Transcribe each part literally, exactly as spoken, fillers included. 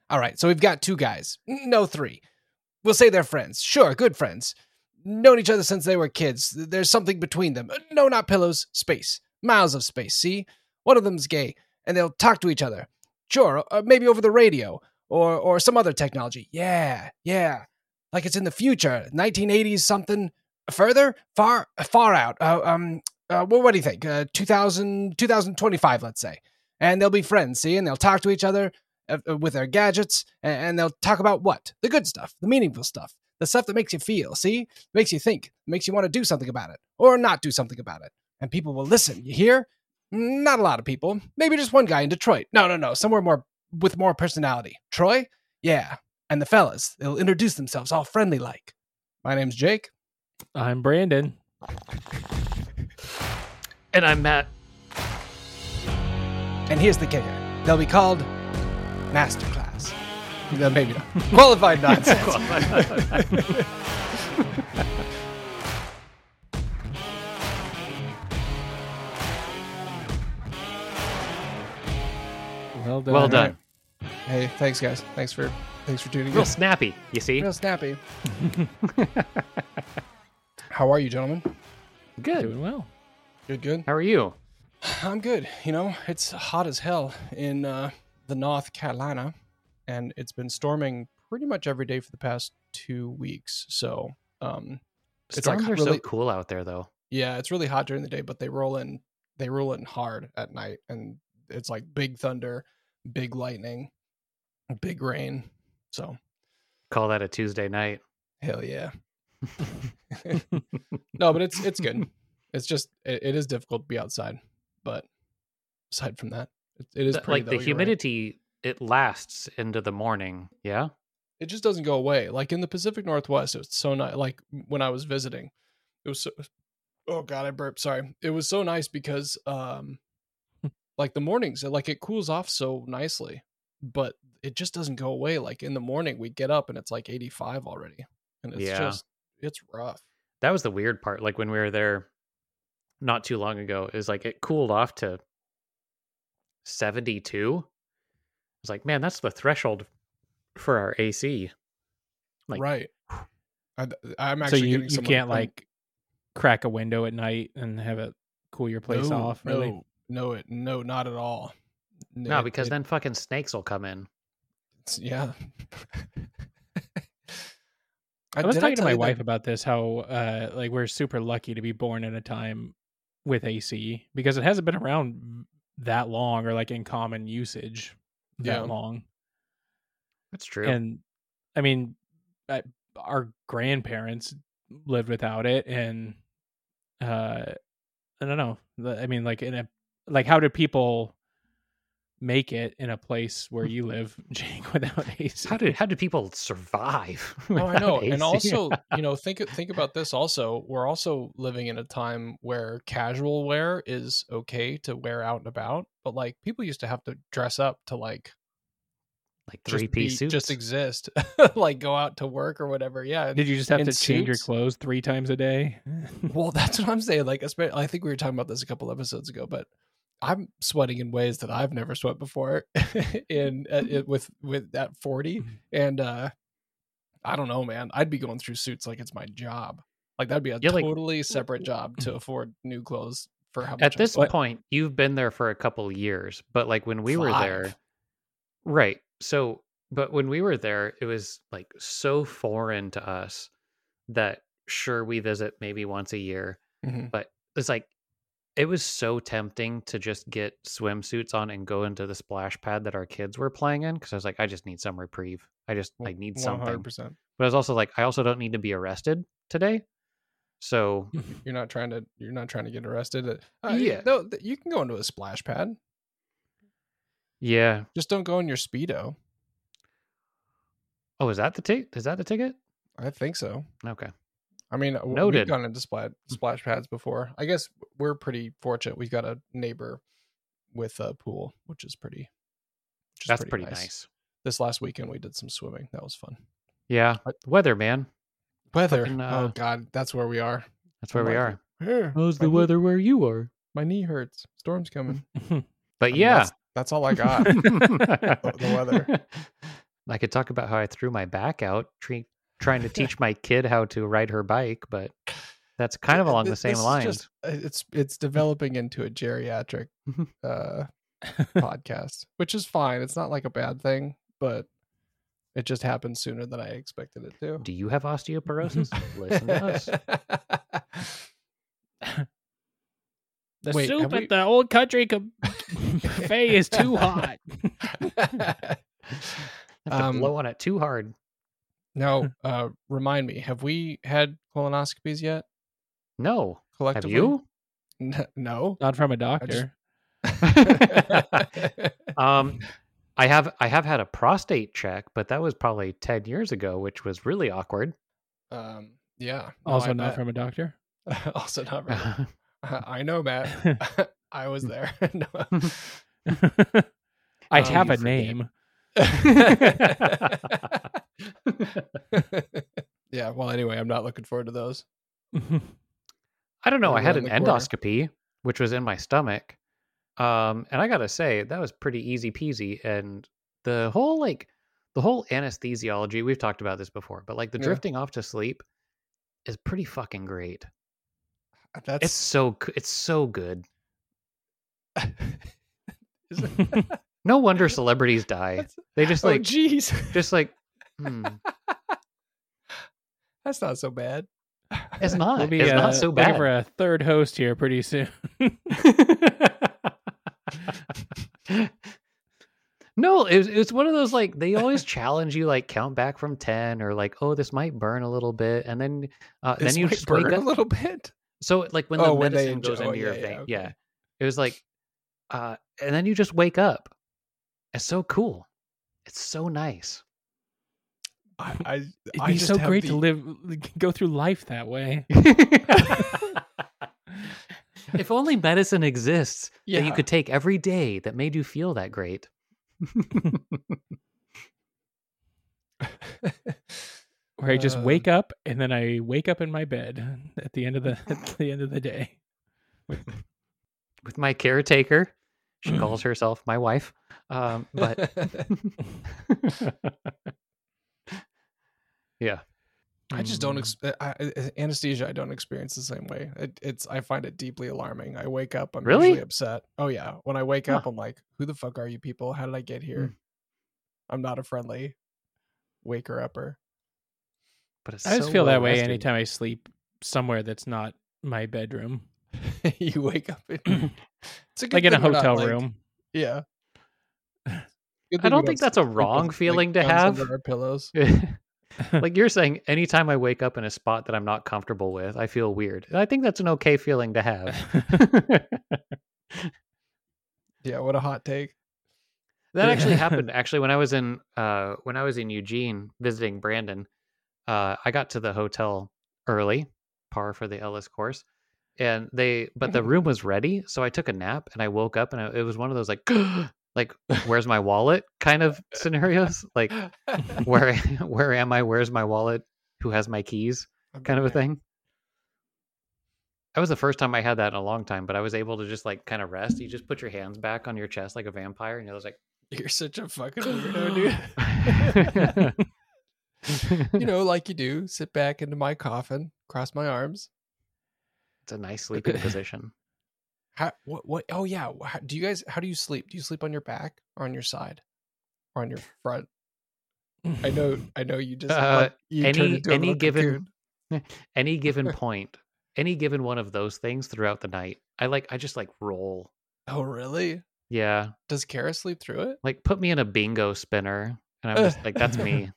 All right, so we've got two guys. No, three. We'll say they're friends. Sure, good friends. Known each other since they were kids. There's something between them. No, not pillows. Space. Miles of space, see? One of them's gay, and they'll talk to each other. Sure, uh, maybe over the radio, or or some other technology. Yeah, yeah. Like it's in the future, nineteen eighties something. Further? Far far out. Uh, um, uh, well, what do you think? Uh, two thousand, two thousand twenty-five, let's say. And they'll be friends, see? And they'll talk to each other uh, with their gadgets, and, and they'll talk about what? The good stuff, the meaningful stuff, the stuff that makes you feel, see? Makes you think, makes you want to do something about it, or not do something about it. And people will listen, you hear? Not a lot of people. Maybe just one guy in Detroit. No, no, no, somewhere more with more personality. Troy? Yeah. And the fellas, they'll introduce themselves all friendly-like. My name's Jake. I'm Brandon. And I'm Matt. And here's the kicker. They'll be called Masterclass. No, maybe not. Qualified nonsense. Well done. Well done. Hey, thanks, guys. Thanks for thanks for tuning in. Real snappy, you see? Real snappy. How are you, gentlemen? Good. Doing well. Good, good. How are you? I'm good. You know, it's hot as hell in uh, the North Carolina, and it's been storming pretty much every day for the past two weeks. So, um, it's Storms like are really so cool out there, though. yeah, it's really hot during the day, but they roll in they roll in hard at night, and it's like big thunder, big lightning, big rain. So, Call that a Tuesday night. hell yeah. No, but it's it's good. It's just it, it is difficult to be outside, but aside from that, it, it is The- pretty, like though, the you're right. humidity, it lasts into the morning. Yeah. It just doesn't go away. Like in the Pacific Northwest, it's so nice. Like when I was visiting, it was so. Oh God, I burped. Sorry. It was so nice because, um, like the mornings, it, like it cools off so nicely, but it just doesn't go away. Like in the morning, we get up and it's like eighty-five already, and it's Yeah. just it's rough. That was the weird part. Like when we were there not too long ago, is like it cooled off to seventy-two. I was like, man, that's the threshold for our A C. Like, Right. I, I'm So actually you, getting you someone can't to come- like crack a window at night and have it cool your place no, off, really? No, no, it no, not at all. no, It- because it- then fucking snakes will come in. it's- yeah. I was did talking to tell my you that- wife about this, how uh, like we're super lucky to be born in a time with A C because it hasn't been around that long or like in common usage that Yeah. long. That's true. And I mean, I, our grandparents lived without it, and uh, I don't know. The- I mean, like in a like, how did people make it in a place where you live, Jake, without A C? how did how did people survive? Oh, I without know. A C? And also, you know, think think about this also. We're also living in a time where casual wear is okay to wear out and about, but like people used to have to dress up to like like just three be, piece suits. just exist, like go out to work or whatever. Yeah. Did you just have in to change your suits? clothes three times a day? Well, that's what I'm saying. Like, espe- I think we were talking about this a couple episodes ago, but I'm sweating in ways that I've never sweat before in uh, it, with with that forty, and uh I don't know, man. I'd be going through suits like it's my job. Like that'd be a You're like- totally separate job to afford new clothes for how much At I this spend. point, you've been there for a couple of years, but like when we were there, Five. right? So, but when we were there, it was like so foreign to us that sure we visit maybe once a year, Mhm. but it's like it was so tempting to just get swimsuits on and go into the splash pad that our kids were playing in because I was like, I just need some reprieve. I just I need one hundred something. percent. But I was also like, I also don't need to be arrested today. So You're not trying to. You're not trying to get arrested. Uh, Yeah. No, th- you can go into a splash pad. yeah. Just don't go in your speedo. Oh, is that the ticket? Is that the ticket? I think so. Okay. I mean, w- Noted. we've gone into splash splash pads before. I guess we're pretty fortunate. We've got a neighbor with a pool, which is pretty. Which is That's pretty nice. This last weekend we did some swimming. That was fun. Yeah. But- Weather, man. Weather. Fucking, uh, oh God, that's where we are. That's where I'm we like, are. "Here, How's my the knee- weather where you are? My knee hurts. Storm's coming. But I mean, yeah. that's, that's all I got. the weather. I could talk about how I threw my back out tre- trying to teach my kid how to ride her bike, but that's kind of along the same This is lines. just- it's it's developing into a geriatric uh, podcast, which is fine. It's not like a bad thing, but it just happened sooner than I expected it to. Do you have osteoporosis? Listen to us. The Wait, soup have at we- the old country co- buffet is too hot. Have to Um, blow on it too hard. Now, uh, remind me, have we had colonoscopies yet? No. Have Collectively? you? N- no. Not from a just- doctor. um, I have I have had a prostate check, but that was probably ten years ago, which was really awkward. um, yeah. no, Also I not bet. from a doctor. also not really. I know, Matt. I was there. No. I Um, have you a forget. name. Yeah. Well, anyway, I'm not looking forward to those. I don't know. They I had run an the corner. endoscopy, which was in my stomach. Um, and I gotta say, that was pretty easy peasy. And the whole like the whole anesthesiology, we've talked about this before, but like the Yeah. drifting off to sleep is pretty fucking great. That's It's so g- it's so good. Is it- No wonder celebrities die. that's- They just oh, like jeez. just like hmm, That's not so bad. it's not. We'll be it's uh, not so looking bad. for a third host here pretty soon. No, it was, it was one of those like they always challenge you like count back from ten or like oh this might burn a little bit and then uh, This then you might just wake burn up. a little bit. So like when the Oh, when they medicine inje- goes oh, into your yeah, yeah, vein, okay. yeah, it was like, uh, and then you just wake up. It's so cool. It's so nice. I, I, It'd I be just so have great the- to live, go through life that way. If only medicine exists that you Yeah. could take every day that made you feel that great. Where I just Uh, wake up and then I wake up in my bed at the end of the at the end of the day. With my caretaker, she calls herself my wife. Um, but yeah, I just don't Mm. ex- I, I- anesthesia. I don't experience the same way. It, it's I find it deeply alarming. I wake up, I'm Really? usually upset. Oh yeah, when I wake Huh. up, I'm like, "Who the fuck are you people? How did I get here?" Mm. I'm not a friendly waker upper. but it's I just so feel that well way rested. anytime I sleep somewhere that's not my bedroom, You wake up, in, it's a good like in a thing we're not, hotel like- room. Yeah. Good I thing don't we think sleep that's a with, wrong like, feeling to guns have. under our pillows. Like you're saying, anytime I wake up in a spot that I'm not comfortable with, I feel weird. And I think that's an okay feeling to have. Yeah, what a hot take. That actually happened. Actually, when I was in uh, when I was in Eugene visiting Brandon, uh, I got to the hotel early, par for the Ellis course, and they but the room was ready, so I took a nap and I woke up and I, it was one of those like like where's my wallet kind of scenarios, like where where am I? Where's my wallet? Who has my keys? Kind of a thing. That was the first time I had that in a long time, but I was able to just like kind of rest. You just put your hands back on your chest like a vampire, and it was like, You're such a fucking weirdo, dude. You know, like you do, sit back into my coffin, cross my arms. it's a nice sleeping position. How, what, what, oh yeah. How, do you guys, how do you sleep? Do you sleep on your back or on your side or on your front? I know, I know you just, Uh, like, you turned any into a any little given cocoon. any given point, any given one of those things throughout the night, I like I just like roll. Oh, really? Yeah, Does Kara sleep through it? like put me in a bingo spinner, and I'm just like, that's me.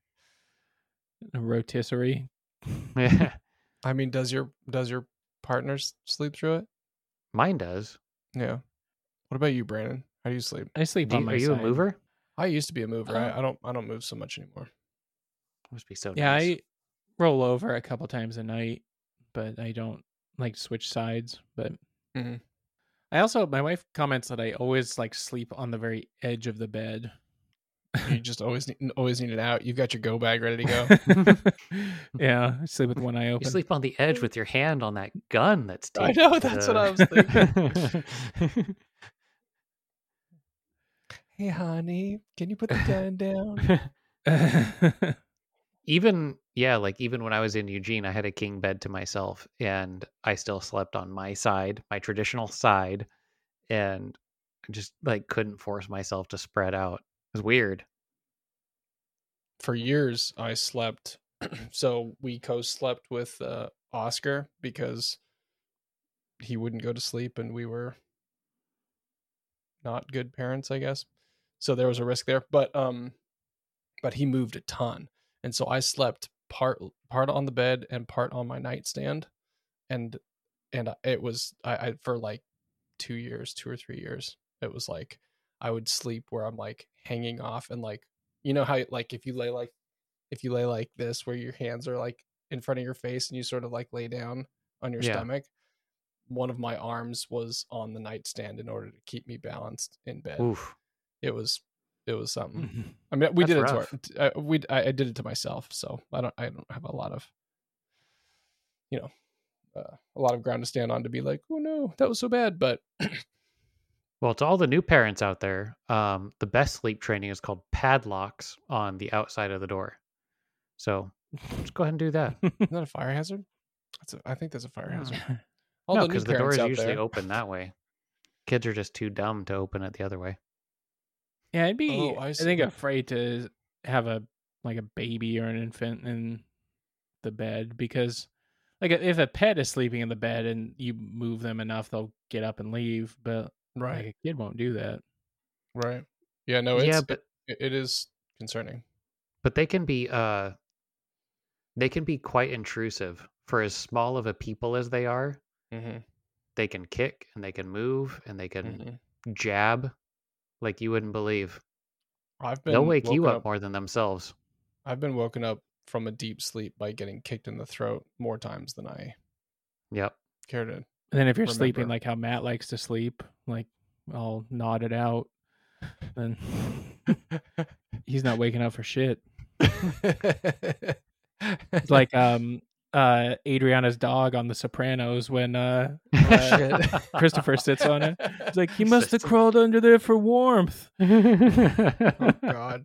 A rotisserie. Yeah, I mean, does your, does your partner s- sleep through it? mine does. Yeah. What about you, Brandon? How do you sleep? I sleep Do on you, my are you side. a mover? I used to be a mover. Uh, I, I don't, I don't move so much anymore. Must be so Yeah, nice. I roll over a couple times a night, but I don't like switch sides. But Mhm. I also, my wife comments that I always like sleep on the very edge of the bed. You just always need, always need it out. You've got your go bag ready to go. Yeah, I sleep with one eye You open. sleep on the edge with your hand on that gun that's I taped know, to that's the- what I was thinking. Hey, honey, can you put the gun down? Even yeah, like even when I was in Eugene, I had a king bed to myself, and I still slept on my side, my traditional side, and I just like couldn't force myself to spread out. It was weird. For years, I slept. So we co-slept with uh, Oscar because he wouldn't go to sleep, and we were not good parents, I guess. So there was a risk there, but um, but he moved a ton, and so I slept part part on the bed and part on my nightstand, and and it was I, I for like two years, two or three years, it was like I would sleep where I'm like hanging off, and like you know how like if you lay like if you lay like this where your hands are like in front of your face and you sort of like lay down on your Yeah. stomach, one of my arms was on the nightstand in order to keep me balanced in bed. Oof. It was it was something. I mean, we That's did it rough. to our, uh, we I, I did it to myself, so I don't I don't have a lot of you know uh, a lot of ground to stand on to be like, oh no, that was so bad. But Well, to all the new parents out there, um, the best sleep training is called padlocks on the outside of the door. So just go ahead and do that. isn't that a fire hazard? That's a, I think that's a fire hazard. All No, the new because the door parents is out usually there. open that way. Kids are just too dumb to open it the other way. Yeah, I'd be. Oh, I I, see. think afraid to have a like a baby or an infant in the bed because, like, if a pet is sleeping in the bed and you move them enough, they'll get up and leave. But Right, like a kid won't do that. right. Yeah, no, it's Yeah, but it, it is concerning. but they can be uh they can be quite intrusive for as small of a people as they are. Mm-hmm. They can kick and they can move and they can Mm-hmm. jab like you wouldn't believe. I've been They'll wake you woken up more than themselves. I've been woken up from a deep sleep by getting kicked in the throat more times than I Yep. care to. And then if you're sleeping Remember. like how Matt likes to sleep, like all nodded out, then he's not waking up for shit. It's like um uh Adriana's dog on The Sopranos when uh, uh Christopher sits on it. It's like he must have Sits- crawled under there for warmth. Oh God.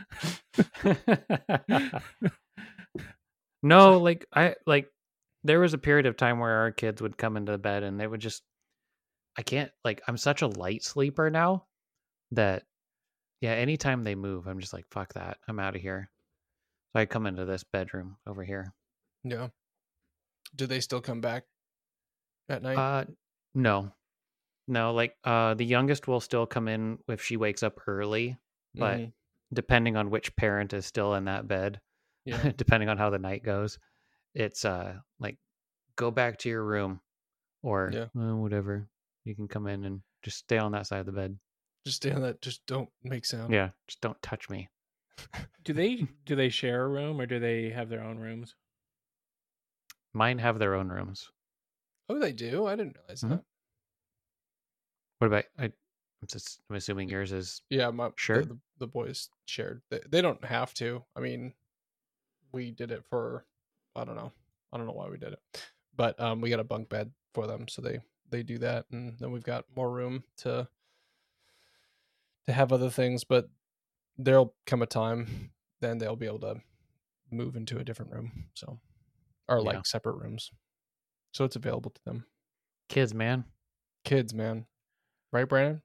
No, like I like there was a period of time where our kids would come into bed and they would just I can't like I'm such a light sleeper now that yeah, anytime they move, I'm just like, fuck that. I'm out of here. So I come into this bedroom over here. Yeah. Do they still come back at night? Uh no. No, like uh the youngest will still come in if she wakes up early, but Mhm. depending on which parent is still in that bed, Yeah. depending on how the night goes, it's uh like go back to your room or Yeah. "Uh, whatever. You can come in and just stay on that side of the bed. Just stay on that. Just don't make sound. Yeah, just don't touch me. Do they do they share a room or do they have their own rooms? Mine have their own rooms. Oh, they do. I didn't realize Mhm. that. What about I? I'm, just, I'm assuming yours is Yeah, my Sure. the, the, the boys shared. They, they don't have to. I mean, we did it for I don't know. I don't know why we did it, but um, we got a bunk bed for them, so they they do that, and then we've got more room to to have other things. But there'll come a time then they'll be able to move into a different room, so or like Yeah. separate rooms, so it's available to them. kids, man. Kids, man, right, Brandon?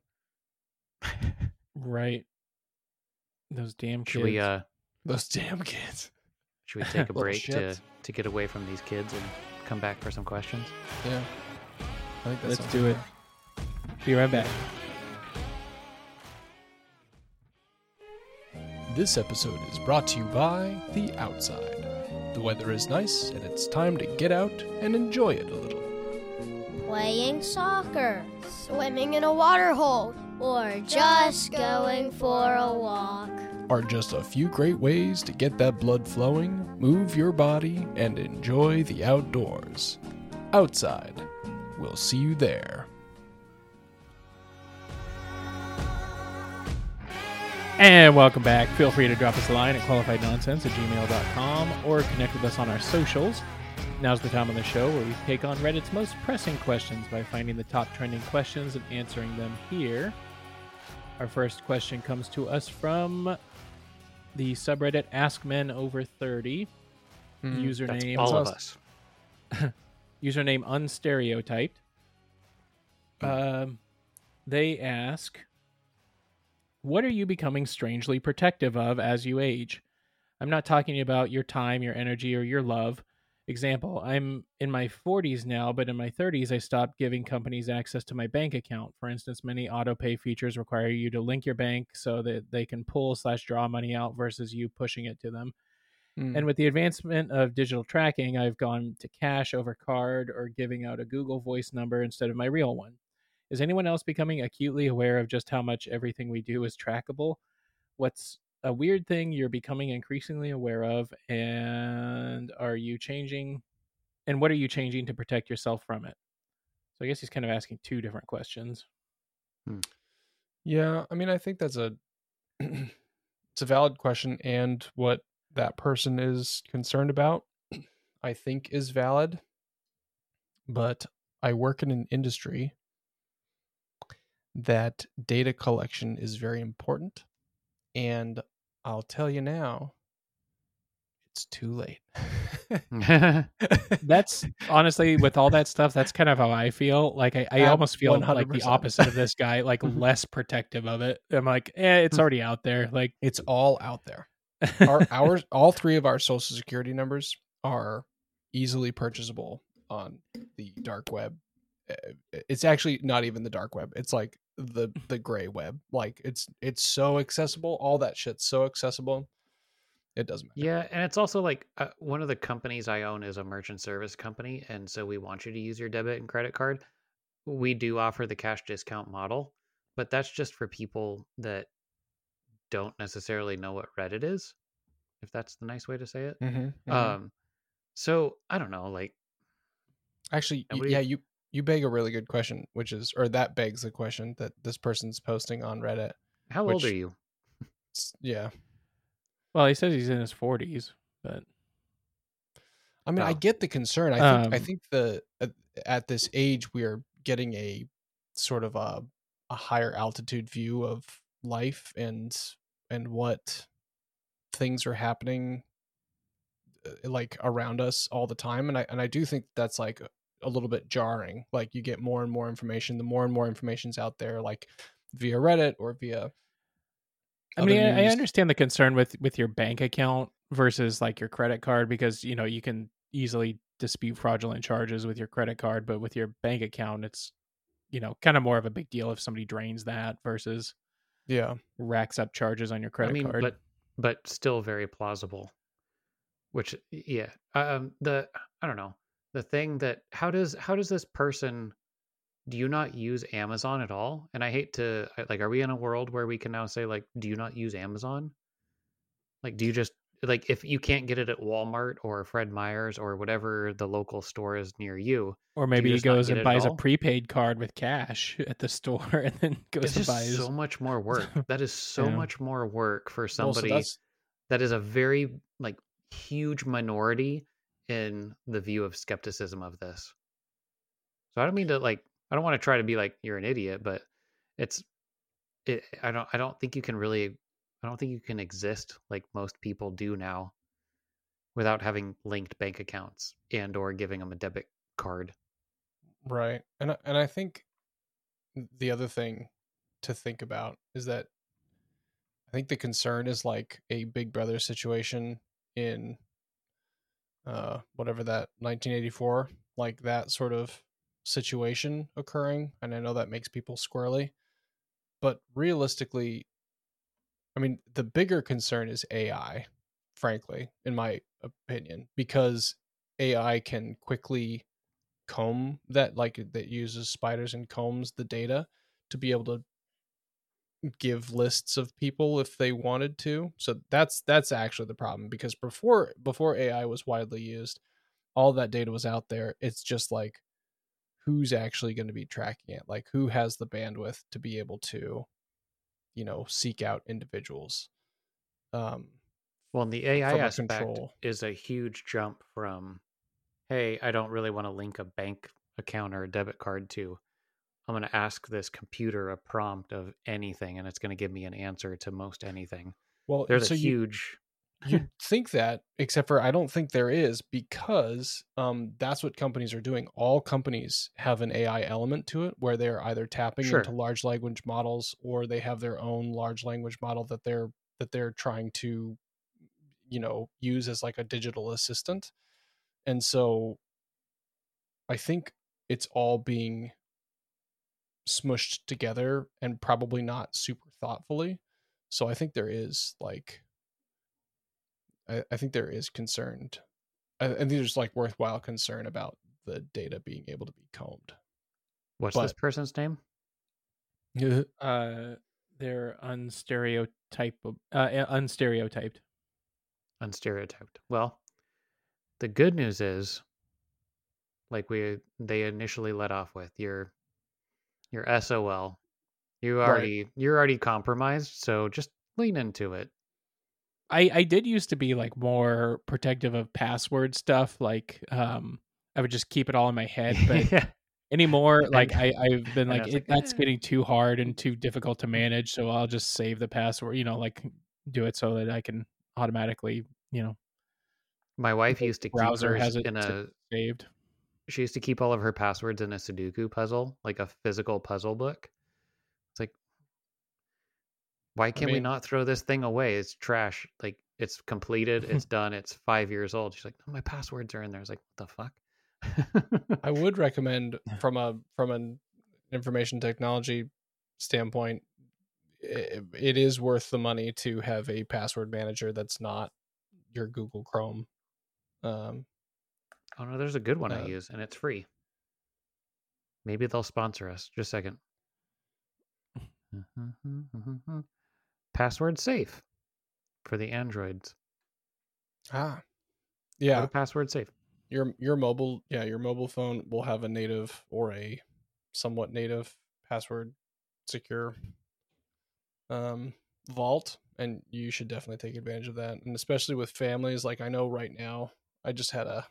Right. Those damn kids. Should we uh Those damn kids. should we take a Little break to shits. to get away from these kids and come back for some questions? Yeah, I think that Let's sounds do it. good. Be right back. This episode is brought to you by The Outside. The weather is nice, and it's time to get out and enjoy it a little. Playing soccer, swimming in a water hole, or just going for a walk. Are just a few great ways to get that blood flowing, move your body, and enjoy the outdoors. Outside. We'll see you there. And welcome back. Feel free to drop us a line at qualified nonsense at gmail dot com or connect with us on our socials. Now's the time on the show where we take on Reddit's most pressing questions by finding the top trending questions and answering them here. Our first question comes to us from the subreddit Ask Men Over thirty. Mm, Username All of us. us. username unstereotyped. Mm. Um, they ask, what are you becoming strangely protective of as you age? I'm not talking about your time, your energy, or your love. Example, I'm in my forties now, but in my thirties, I stopped giving companies access to my bank account. For instance, many auto pay features require you to link your bank so that they can pull slash draw money out versus you pushing it to them. Mm. And with the advancement of digital tracking, I've gone to cash over card or giving out a Google Voice number instead of my real one. Is anyone else becoming acutely aware of just how much everything we do is trackable? What's a weird thing you're becoming increasingly aware of, and are you changing? And what are you changing to protect yourself from it? So I guess he's kind of asking two different questions. Yeah, I mean, I think that's a it's a valid question, and what that person is concerned about, I think, is valid. But I work in an industry that data collection is very important, and I'll tell you now, it's too late. That's honestly, with all that stuff, that's kind of how I feel. Like I, I Ab- almost feel like the one hundred percent. opposite of this guy, like less protective of it. I'm like, eh, it's already out there. Like It's all out there. Our ours, all three of our social security numbers are easily purchasable on the dark web. Uh, It's actually not even the dark web. It's like the the gray web. Like it's it's so accessible. All that shit's so accessible. It doesn't matter. Yeah, and it's also like uh, one of the companies I own is a merchant service company, and so we want you to use your debit and credit card. We do offer the cash discount model, but that's just for people that don't necessarily know what Reddit is, if that's the nice way to say it. Mm-hmm, Um, so I don't know, like, Actually, and y- we- yeah, you you beg a really good question, which is, or that begs the question that this person's posting on Reddit. how old which- are you? It's- yeah, well, he says he's in his forties, but I mean, I Oh. get the concern. I think I Um, think the at, at this age we are getting a sort of a a higher altitude view of life and and what things are happening uh, like around us all the time, and I and I do think that's like a little bit jarring. Like you get more and more information, the more and more information's out there, like via Reddit or via. I other mean, I, I news. understand the concern with with your bank account versus like your credit card, because you know you can easily dispute fraudulent charges with your credit card, but with your bank account, it's you know kind of more of a big deal if somebody drains that versus Yeah, racks up charges on your credit I mean, card. but but still very plausible. Which, yeah, um, the I don't know the thing that how does how does this person? Do you not use Amazon at all? And I hate to I- like, are we in a world where we can now say like, do you not use Amazon? Like, do you just like if you can't get it at Walmart or Fred Meyer's or whatever the local store is near you? Or maybe he just not goes get and it at buys a all? prepaid card with cash at the store and then goes It's and just buys. so much more work. That is so Yeah. much more work for well, so somebody that's that is a very like huge minority in the view of skepticism of this. So I don't mean to like I don't want to try to be like you're an idiot, but it's it I don't I don't think you can really I don't think you can exist like most people do now without having linked bank accounts and or giving them a debit card. right, and I- and I think the other thing to think about is that I think the concern is like a Big Brother situation in uh whatever that nineteen eighty-four, like that sort of situation occurring, and I know that makes people squirrely, but realistically, I mean, the bigger concern is A I, frankly, in my opinion, because A I can quickly comb that, like that uses spiders and combs the data to be able to give lists of people if they wanted to. So that's that's actually the problem, because before before A I was widely used, all that data was out there. It's just like who's actually going to be tracking it? Like who has the bandwidth to be able to, you know, seek out individuals. Um Well, and the A I From a aspect control. is a huge jump from, hey, I don't really want to link a bank account or a debit card to. I'm going to ask this computer a prompt of anything, and it's going to give me an answer to most anything. Well, There's so a you, huge. you'd think that, except for I don't think there is, because um, that's what companies are doing. All companies have an A I element to it where they're either tapping Sure. into large language models or they have their own large language model that they're that they're trying to, you know, use as like a digital assistant. And so I think it's all being smushed together and probably not super thoughtfully. So I think there is like I, I think there is concerned. I, I think there's like worthwhile concern about the data being able to be combed. What's But- this person's name? Uh, they're unstereotype, uh, unstereotyped. Unstereotyped. Well, the good news is, like we they initially let off with, your your S O L. You Right. already you're already compromised, so just lean into it. I I did used to be like more protective of password stuff. Like, um, I would just keep it all in my head, but Yeah. anymore, And- like I I've been and like, it's it, like, that's eh. getting too hard and too difficult to manage. So I'll just save the password. You know, like do it so that I can automatically, you know, My wife the used to keep browser hers has it in a saved. she used to keep all of her passwords in a Sudoku puzzle, like a physical puzzle book. It's like, why can we mean- not throw this thing away? It's trash. Like, it's completed, it's done, it's five years old. She's like, no, my passwords are in there. I was like, what the fuck? I would recommend from a from an information technology standpoint, it, it is worth the money to have a password manager that's not your Google Chrome. Um, Oh no, there's a good one I Uh, use, and it's free. Maybe they'll sponsor us. Just a second. Password safe for the Androids. ah, Go yeah, to password safe. your your mobile yeah your mobile phone will have a native or a somewhat native password secure um vault, and you should definitely take advantage of that, and especially with families. Like, I know right now I just had a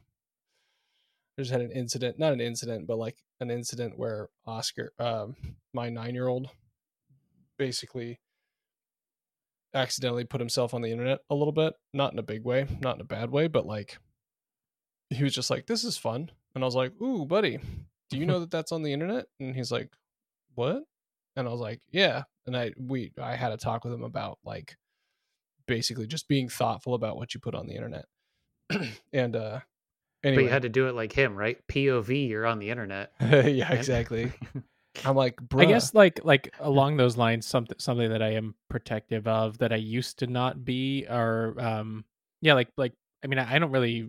I just had an incident, not an incident, but like an incident where Oscar, um my nine-year-old, basically accidentally put himself on the internet a little bit, not in a big way, not in a bad way, but like he was just like, this is fun. And I was like, ooh, buddy, do you know that that's on the internet? And he's like, what? And I was like, yeah. And I, we, I had a talk with him about like basically just being thoughtful about what you put on the internet. and, uh, anyway. But you had to do it like him, right? P O V, you're on the internet. yeah, And- exactly. I'm like, bruh. I guess like like along those lines, something something that I am protective of that I used to not be, or um yeah, like like I mean I, I don't really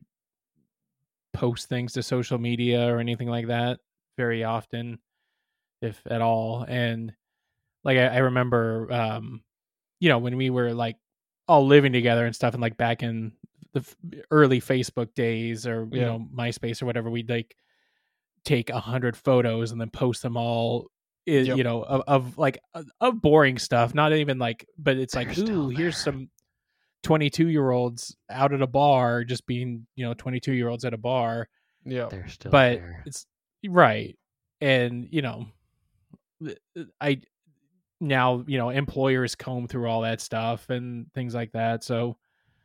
post things to social media or anything like that very often, if at all. And like I, I remember um you know when we were like all living together and stuff, and like back in the f- early Facebook days, or you Yeah. know MySpace or whatever, we'd like take a hundred photos and then post them all i- Yep. you know of, of like of- of boring stuff, not even like, but it's like, They're still ooh, here's there. some twenty-two year olds out at a bar, just being, you know, twenty-two year olds at a bar. yeah. They're still But there. it's right. And you know I now, you know, employers comb through all that stuff and things like that. So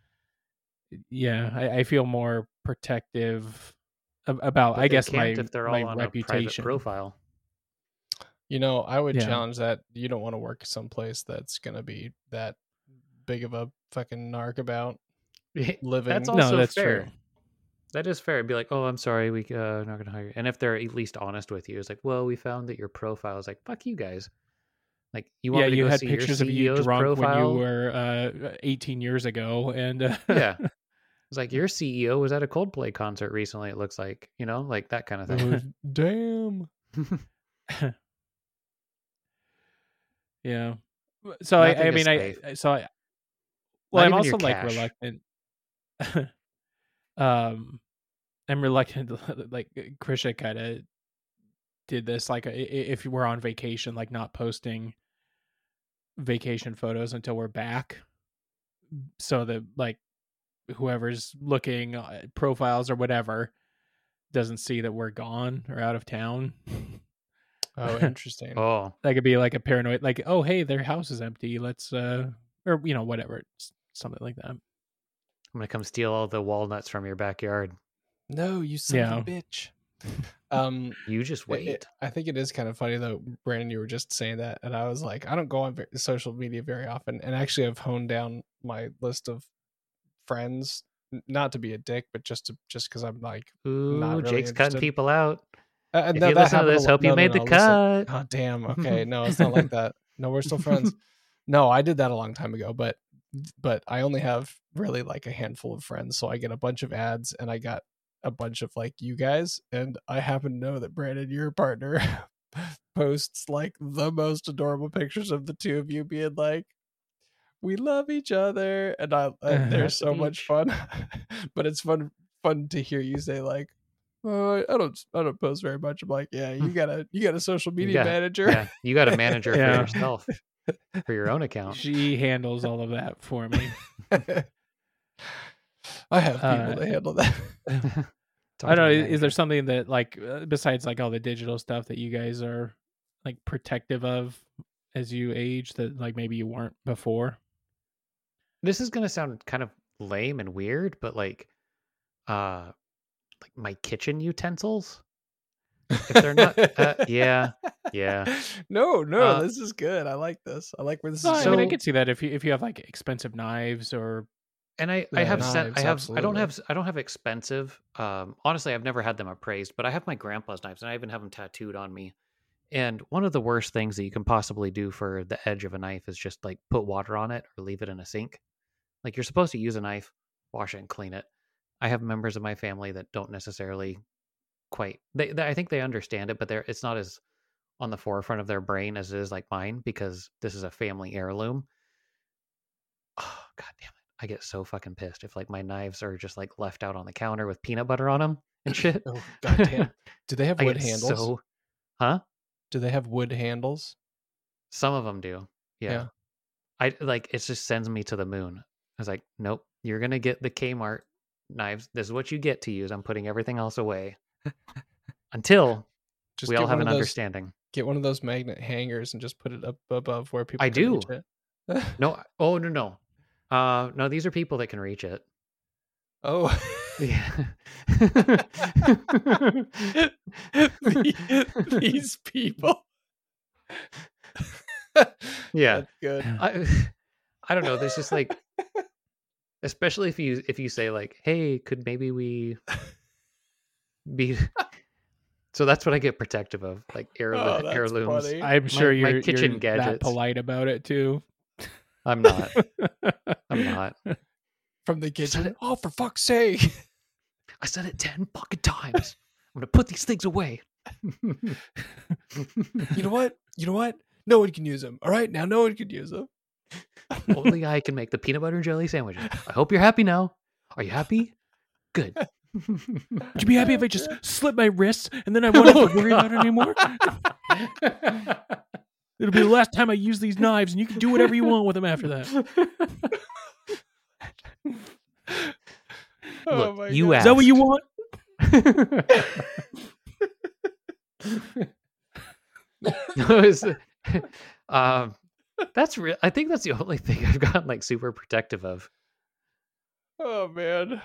yeah, I, I feel more protective ab- about, But I they guess, my can't if they're my all on a private reputation. profile. You know, I would Yeah. challenge that you don't want to work someplace that's going to be that big of a fucking narc about living. That's No, also that's fair. true. That is fair. Be like, oh, I'm sorry, we uh, not gonna hire you. And if they're at least honest with you, it's like, well, we found that your profile is like, fuck you guys. Like, you want Yeah, me to you go had see pictures your of C E you O's drunk profile? when you were uh, eighteen years ago, and uh, Yeah, it's like your C E O was at a Coldplay concert recently. It looks like, you know, like that kind of Oh, thing. damn. yeah. So I, Nothing I is mean, I safe. I- so I, well, Not I'm even your also like cash. reluctant. um, I'm reluctant. To, like Krisha kind of did this. Like, i- i- if we're on vacation, like not posting vacation photos until we're back, so that like whoever's looking at profiles or whatever doesn't see that we're gone or out of town. Oh, interesting. Oh, That could be like a paranoid, like, oh hey, their house is empty, let's uh or you know whatever, something like that. I'm gonna come steal all the walnuts from your backyard. No, you son Yeah. of a bitch. Um, You just it- wait. it- I think it is kind of funny though, Brandon. You were just saying that, and I was like, I don't go on ve- social media very often, and actually, I've honed down my list of friends, n- not to be a dick, but just to just because I'm like, Ooh, not really Jake's cutting interested. people out. Uh, If no, you that listen to happened a this, lo- hope you no, no, made the no, listen. cut. Oh damn. Okay, no, it's not like that. No, we're still friends. No, I did that a long time ago, but but I only have really like a handful of friends, so I get a bunch of ads, and I got a bunch of like you guys, and I happen to know that Brandon, your partner, posts like the most adorable pictures of the two of you being like, we love each other, and I and they're At the so much beach. fun. But it's fun fun to hear you say like, oh, I don't I don't post very much. I'm like, yeah, you got a you got a social media got- manager. Yeah, you got a manager Yeah. for yourself, for your own account. She handles all of that for me. I have people Uh, to handle that. I don't know. Is, is there something that like uh, besides like all the digital stuff that you guys are like protective of as you age that like maybe you weren't before? This is gonna sound kind of lame and weird, but like, uh, like my kitchen utensils. If they're not, uh, yeah, yeah. No, no, Uh, this is good. I like this. I like where this No, is I mean I So- could see that if you if you have like expensive knives or And I, I Yeah, have set, I knives, have I don't absolutely. have I don't have expensive. Um, honestly, I've never had them appraised, but I have my grandpa's knives, and I even have them tattooed on me. And one of the worst things that you can possibly do for the edge of a knife is just like put water on it or leave it in a sink. Like you're supposed to use a knife, wash it, and clean it. I have members of my family that don't necessarily quite. They, they I think they understand it, but they're it's not as on the forefront of their brain as it is like mine because this is a family heirloom. Oh god damn it! I get so fucking pissed if like my knives are just like left out on the counter with peanut butter on them and shit. Oh goddamn! Do they have I wood get handles? so, huh? Do they have wood handles? Some of them do. Yeah. Yeah. I like it just sends me to the moon. I was like, nope, you're gonna get the Kmart knives. This is what you get to use. I'm putting everything else away until Just we get all have one an of those, understanding. Get one of those magnet hangers and just put it up above where people. I can do. reach it. No, I- oh no no, uh, no. These are people that can reach it. Oh. Yeah. These people. Yeah. That's good. I I don't know. There's just like, especially if you if you say like, hey, could maybe we be. So that's what I get protective of, like heirlo- Oh, that's heirlooms. funny. I'm sure my you're, kitchen you're that gadgets. polite about it too. I'm not. I'm not. From the said kitchen. it. Oh, for fuck's sake. I said it ten fucking times. I'm gonna put these things away. You know what? You know what? No one can use them. All right, now no one can use them. Only I can make the peanut butter and jelly sandwiches. I hope you're happy now. Are you happy? Good. Would you be happy if I just slit my wrists and then I won't have to worry about it anymore? It'll be the last time I use these knives, and you can do whatever you want with them after that. Oh Look, my you God. Is that what you want? No, it's, um, that's real. I think that's the only thing I've gotten like super protective of. Oh man.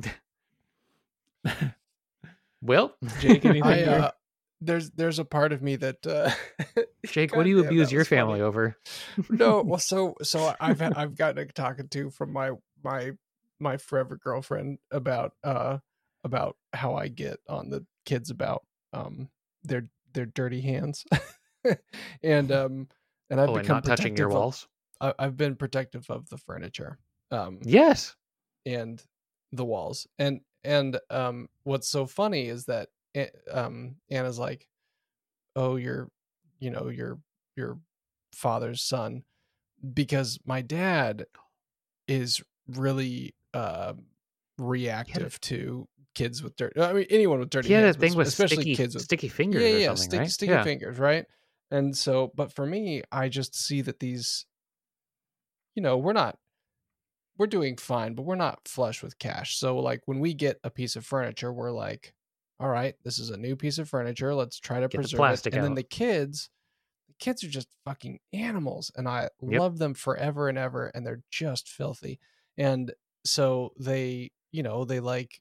Well, Jake, anything? I, there? uh, there's there's a part of me that uh Jake, what do you Goddamn, abuse that your was family funny. over? No, well, so so I've had- I've gotten a talking to from my my my forever girlfriend about uh about how I get on the kids about um their their dirty hands, and um and I've Oh, and become not touching your protective of- walls. I, I've been protective of the furniture, um Yes. and the walls, and and um what's so funny is that eh, um Anna's like, oh, you're you know your your father's son, because my dad is really uh reactive to kids with dirt. I mean, anyone with dirty He had a hands, but thing with especially sticky, kids with sticky fingers yeah, or yeah, something, stick, right? sticky yeah. fingers, right? And so, but for me, I just see that these, you know, we're not, we're doing fine, but we're not flush with cash. So, like, when we get a piece of furniture, we're like, all right, this is a new piece of furniture. Let's try to Get the preserve plastic it. And then out. the kids, the kids are just fucking animals, and I Yep. love them forever and ever, and they're just filthy. And so they, you know, they like,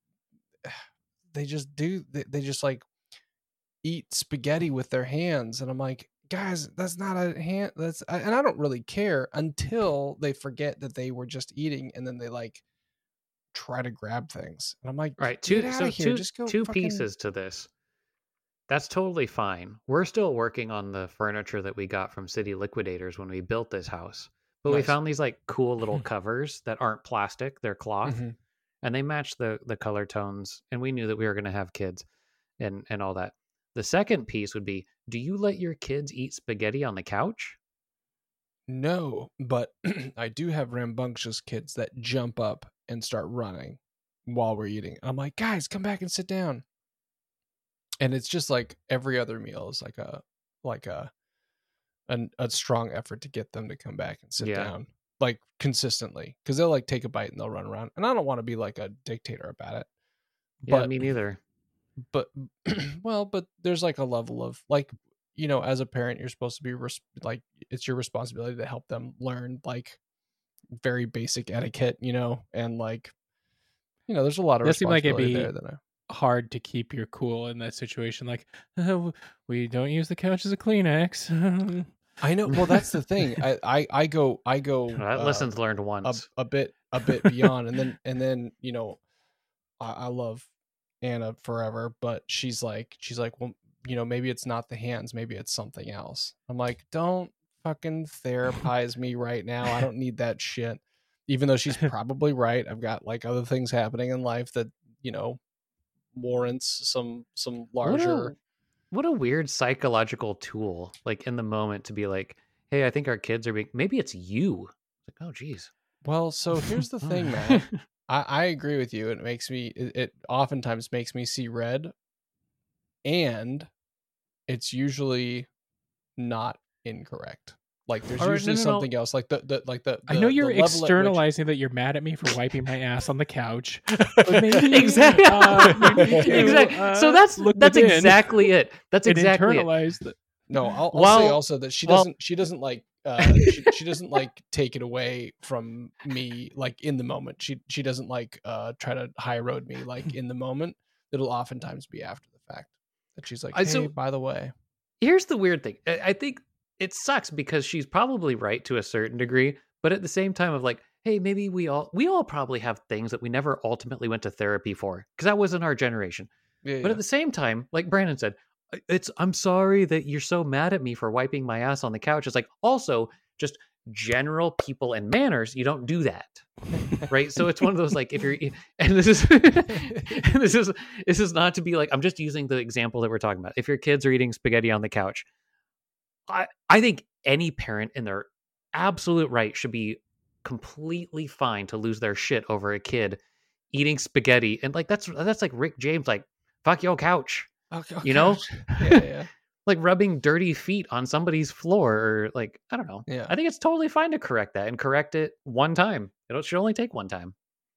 they just do, they, they just like eat spaghetti with their hands, and I'm like, guys, that's not a hand. That's and I don't really care until they forget that they were just eating, and then they like try to grab things, and I'm like, Right. get Two out so of here, two just go. two fucking... pieces to this. That's totally fine. We're still working on the furniture that we got from City Liquidators when we built this house. But we Nice. found these like cool little covers that aren't plastic, they're cloth, Mhm. and they match the the color tones, and we knew that we were going to have kids and and all that. The second piece would be, do you let your kids eat spaghetti on the couch? No, but I do have rambunctious kids that jump up and start running while we're eating. I'm like, guys, come back and sit down. And it's just like every other meal is like a like a an, a strong effort to get them to come back and sit Yeah. down like consistently, because they'll like take a bite and they'll run around. And I don't want to be like a dictator about it. Yeah, But me neither. but well, but there's like a level of like, you know, as a parent, you're supposed to be res- like, it's your responsibility to help them learn like very basic etiquette, you know, and like, you know, there's a lot of It does seem like it'd responsibility be- there that I, Hard to keep your cool in that situation. Like, "Uh, we don't use the couch as a Kleenex." I know. Well, that's the thing. I, I, I go, I go That uh, lessons learned a, once. a bit, a bit beyond. And then, and then, you know, I, I love Anna forever, but she's like, she's like, well, you know, maybe it's not the hands, maybe it's something else. I'm like, don't fucking therapize me right now. I don't need that shit. Even though she's probably right. I've got like other things happening in life that, you know, warrants some some larger. What a, what a weird psychological tool, like in the moment, to be like, hey, I think our kids are being, maybe it's you. Like, oh geez. Well, so here's the thing, man. I, I agree with you. It makes me it, it oftentimes makes me see red, and it's usually not incorrect. Like there's All right, usually no, no, no. something else. Like the, the like the, I the- know the you're level at which- externalizing that you're mad at me for wiping my ass on the couch. But maybe, exactly. uh, you need to, exactly. uh, so that's look that's within exactly it. That's and exactly it. internalize that. No, I'll, I'll Well- say also that she well- doesn't. she doesn't like. Uh, she, she doesn't like take it away from me like in the moment. She she doesn't like uh try to high road me like in the moment. It'll oftentimes be after the fact that she's like, I- hey, so- by the way. Here's the weird thing. I I think it sucks because she's probably right to a certain degree, but at the same time of like, hey, maybe we all we all probably have things that we never ultimately went to therapy for because that wasn't our generation. Yeah, But yeah. at the same time, like Brandon said, it's I'm sorry that you're so mad at me for wiping my ass on the couch. It's like also just general people and manners. You don't do that, right? So it's one of those like if you're and this is and this is this is not to be like I'm just using the example that we're talking about. If your kids are eating spaghetti on the couch, I I think any parent in their absolute right should be completely fine to lose their shit over a kid eating spaghetti and like that's that's like Rick James like fuck your couch. Oh, oh, you know? gosh. Yeah, yeah. Like rubbing dirty feet on somebody's floor or like I don't know. Yeah. I think it's totally fine to correct that and correct it one time. It should only take one time.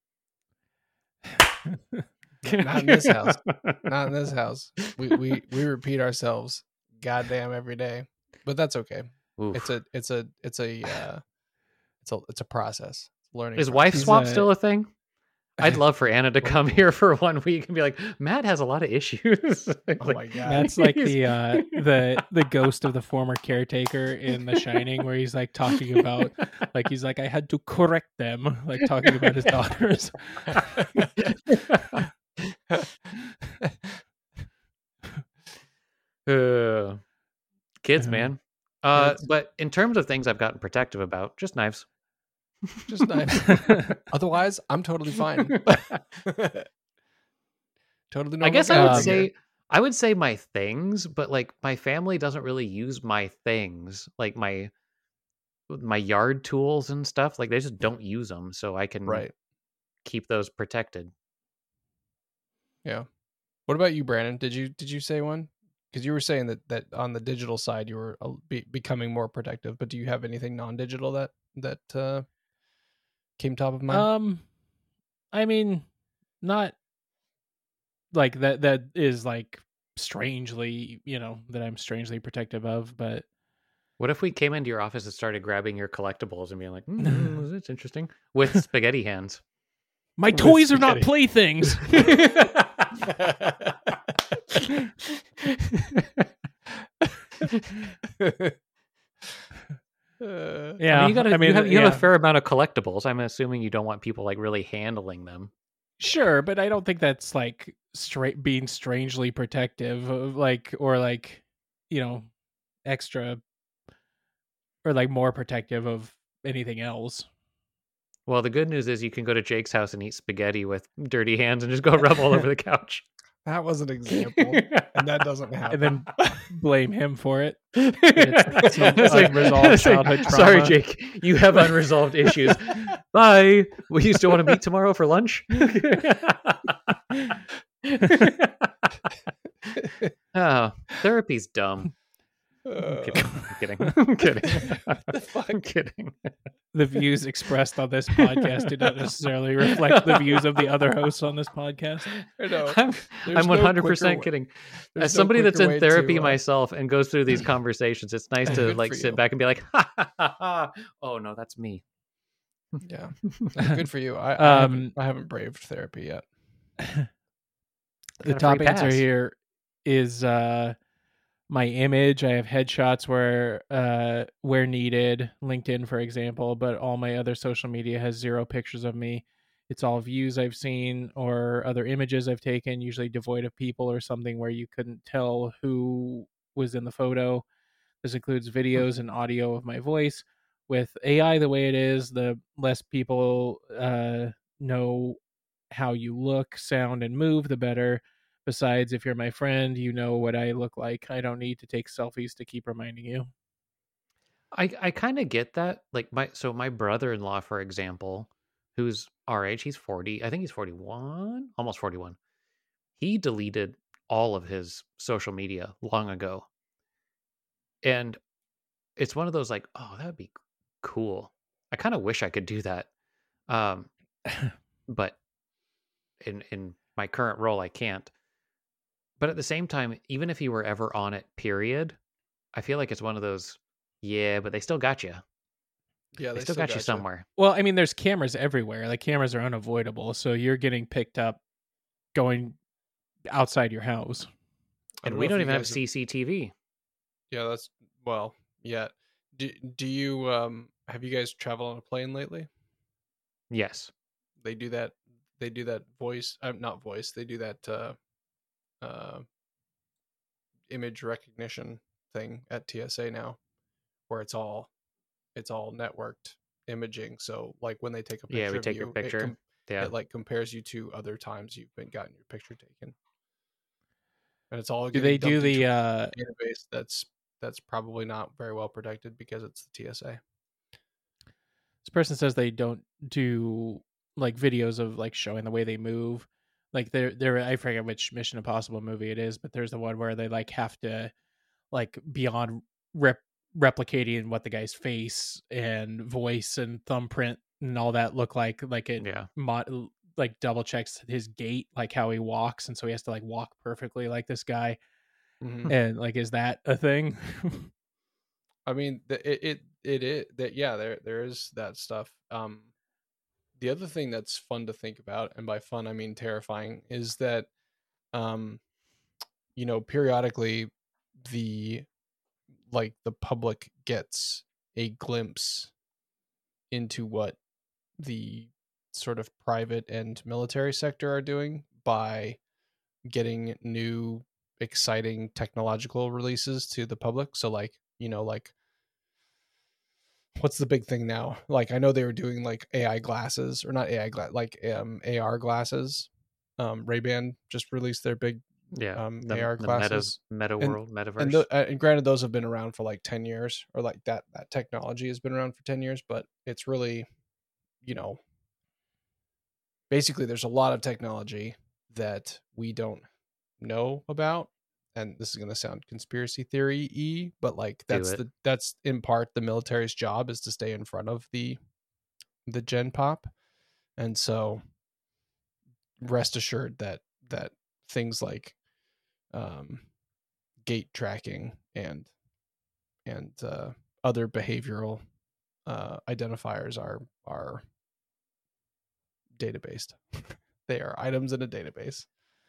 Not in this house. Not in this house. We we we repeat ourselves goddamn every day. But that's okay. Oof. It's a it's a it's a uh it's a it's a process. Learning. Is process. wife He's swap a- still a thing? I'd love for Anna to come here for one week and be like, Matt has a lot of issues. Oh Like, my god. That's like the uh, the the ghost of the former caretaker in The Shining, where he's like talking about, like he's like, I had to correct them, like talking about his daughters. Uh, kids, Uh, man. Uh, Kids. but in terms of things I've gotten protective about, just knives. Just nice. Otherwise, I'm totally fine. Totally normal. I guess I guy would over Um, say here. I would say my things, but like my family doesn't really use my things, like my my yard tools and stuff. Like they just don't use them, so I can Right. keep those protected. Yeah. What about you, Brandon? Did you did you say one? Because you were saying that that on the digital side you were uh, be, becoming more protective, but do you have anything non-digital that that uh, came top of mind? Um, I mean, not like that. That is like strangely, you know, that I'm strangely protective of. But What if we came into your office and started grabbing your collectibles and being like, mm, that's interesting, with spaghetti hands? My With toys are not spaghetti. playthings. Uh, Yeah, I mean, you got I mean, you have you yeah. have a fair amount of collectibles. I'm assuming you don't want people like really handling them. Sure, but I don't think that's like straight being strangely protective of like or like, you know, extra or like more protective of anything else. Well, the good news is you can go to Jake's house and eat spaghetti with dirty hands and just go rub all over the couch. that was an example, and that doesn't happen. And then blame him for it. It's some like- unresolved it's like, childhood Sorry, trauma." Jake, you have unresolved issues. Bye. Will you still want to meet tomorrow for lunch? Oh, therapy's dumb. I'm kidding. I'm kidding. I'm kidding. I'm kidding. The views expressed on this podcast do not necessarily reflect the views of the other hosts on this podcast. I know. I'm, There's I'm no one hundred quicker percent way- kidding. there's As no somebody that's quicker in way therapy to, uh, myself and goes through these conversations, it's nice to Good like for sit you. back and be like, ha, ha, ha, ha. Oh no, that's me. Yeah, good for you. I, I, Um, haven't, I haven't braved therapy yet. The Got a top free answer pass. here is uh my image. I have headshots where uh where needed, LinkedIn for example, but all my other social media has zero pictures of me. It's all views I've seen or other images I've taken, usually devoid of people or something where you couldn't tell who was in the photo. This includes videos and audio of my voice. With A I the way it is, the less people uh know how you look, sound, and move, the better. Besides, if you're my friend, you know what I look like. I don't need to take selfies to keep reminding you. I I kind of get that. Like my so my brother-in-law, for example, who's our age, he's forty. I think he's forty-one, almost forty-one. He deleted all of his social media long ago. And it's one of those like, oh, that would be cool. I kind of wish I could do that. Um, but in in my current role, I can't. But at the same time, even if you were ever on it, period, I feel like it's one of those, yeah, but they still got you. Yeah, They, still, got, you somewhere. Well, I mean, there's cameras everywhere. Like, cameras are unavoidable. So you're getting picked up going outside your house. I And know we if don't you even have guys C C T V. Yeah, that's well, yeah. Do do you um have you guys traveled on a plane lately? Yes. They do that. They do that voice. Uh, not voice. They do that uh, uh, image recognition thing at T S A now, where it's all it's all networked imaging. So like when they take a picture, Yeah, we of take you, your it picture. com- Yeah. it like compares you to other times you've been gotten your picture taken, and it's all Do getting they do dumped into the a uh database that's that's probably not very well protected because it's the T S A. this person says they don't do like videos of like showing the way they move. Like they're they're I forget which Mission Impossible movie it is, but there's the one where they like have to like beyond rep replicating what the guy's face and voice and thumbprint and all that look like. Like it Yeah. mo- like double checks his gait, like how he walks, and so he has to like walk perfectly like this guy. Mhm. And like, is that a thing? I mean, the, it it it is that yeah, there there is that stuff. Um, the other thing that's fun to think about, and by fun I mean terrifying, is that, um, you know, periodically the like the public gets a glimpse into what the sort of private and military sector are doing by getting new exciting technological releases to the public. So like, you know, like what's the big thing now? Like I know they were doing like A I glasses, or not A I glass, like um A R glasses. Um Ray-Ban just released their big Yeah. um, the A R the meta, glasses. meta And- world, metaverse. And, th- uh, and granted, those have been around for like ten years, or like that that technology has been around for ten years, but it's really, you know, basically there's a lot of technology that we don't know about, and this is going to sound conspiracy theory-y, but like Do that's it. the that's in part the military's job, is to stay in front of the the gen pop. And so rest assured that that things like um gate tracking and and uh other behavioral uh, identifiers are are data-based. They are items in a database.